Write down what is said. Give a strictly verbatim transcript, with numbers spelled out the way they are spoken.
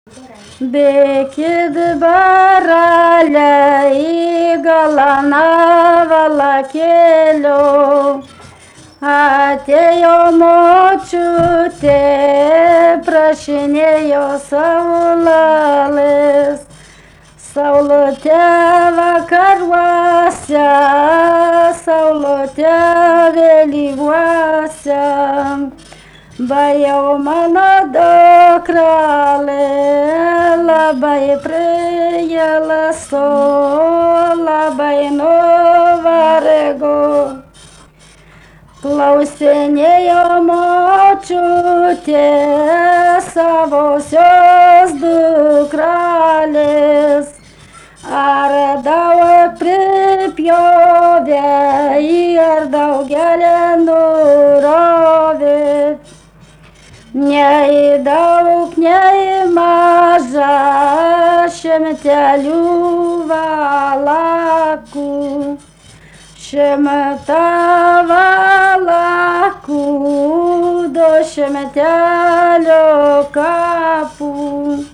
Bėkit baralę į galą valakėlio, atėjo močiutė, prašinėjo saulelės, saulutė vakaruose, saulutė vėlyvuose. Bajau mano dukrelė, labai prielasto, labai nuvargo. Klausinėjo močiutė savosios dukrelės, ar daug pripjovė, ar daugelį nurovė. Nei daug, nei maža, šimtelių valakų, šimtą valakų, du šimtelio kapų.